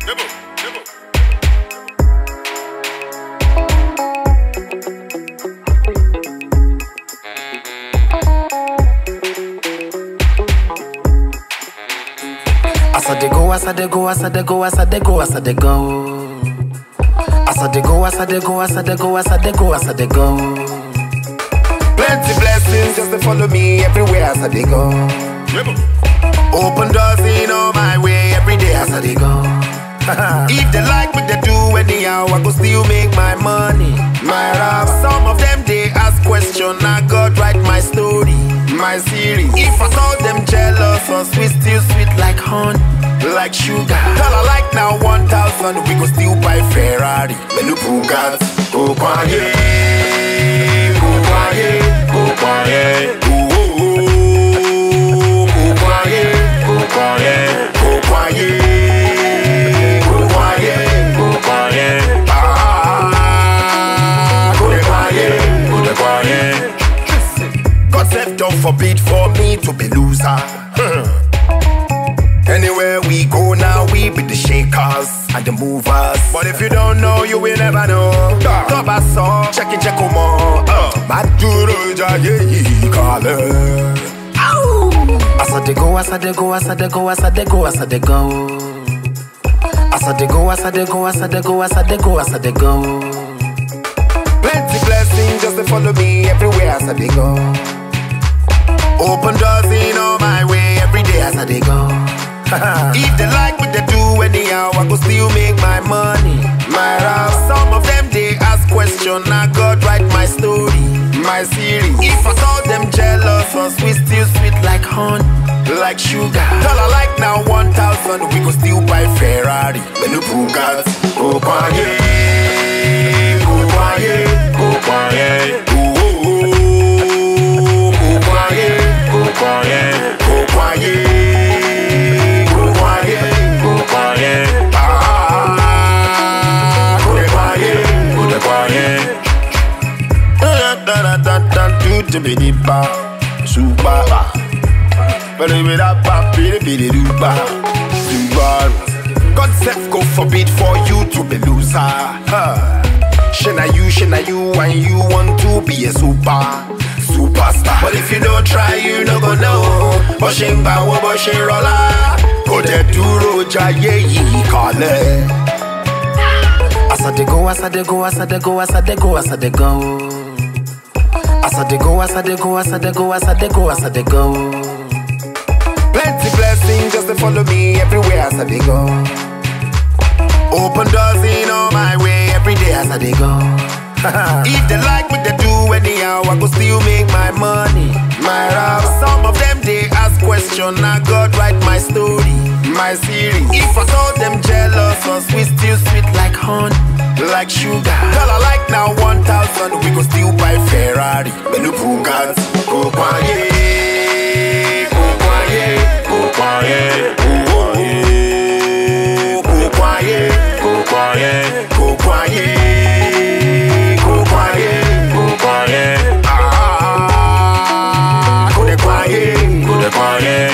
As I dey go, as I dey go, as I dey go, as I dey go, as I dey go. As I dey go, as I dey go, as I dey go, as I dey go, as I dey go. Plenty blessings just to follow me everywhere as I dey go. Open doors in all my way every day as I dey go. If they like what they do anyhow, I go still make my money. My rap, some of them they ask question, I God write my story, my series. If I saw them jealous or sweet, still sweet like honey, like sugar. Tell I like now 1,000, we go still buy Ferrari, Melu Bugatti. Go quiet, go quiet, go quiet, go quiet, go quiet, go quiet. Don't forbid for me to be loser. Anywhere we go now, we be the shakers and the movers. But if you don't know, you will never know. Tobasso, check it, check more. Maduro Jaye Kale. As I dey go, as I dey go, as I dey go, as I dey go, as I dey go. As I dey go, as I dey go, as I dey go, as I dey go, as I dey go. Plenty blessings just to follow me everywhere as I dey go. Open doors in all my way every day as I dey go. If they like what they do anyhow, I go still make my money. My rap, some of them they ask question, I God write my story, my series. If I saw them jealous or sweet, still sweet like honey, like sugar. Tell I like now 1,000, we go still buy Ferrari, Melu Bugatti. Go quiet, go quiet, go quiet. Go quiet, go quiet, go quiet, go quiet. Go quiet, go quiet. Do to be the bar, super. But if it up, be the duba, super. God self go forbid for you to be loser. Shana you, and you want to be a superstar. But if you don't try, you no go know. Boshin bawo, boshin rolla. Go de duro jaye kale. As I dey go, as I dey go, as I dey go, as I dey go, as I dey go. As I dey go, as I dey go, as I dey go, as I dey go, as I dey go. Plenty blessings just to follow me everywhere as I dey go. Open doors in all my way every day as I dey go. If they like what they do anyhow, I go still make my money. My rap, some of them they ask question, I God write my story, my series. If I saw them jealous or sweet, still sweet like honey, like sugar. Tell I like now 1,000, we go still buy Ferrari, Melu Bugatti. Go quiet, go quiet, go quiet, go quiet, go quiet, go quiet. Go de quiet.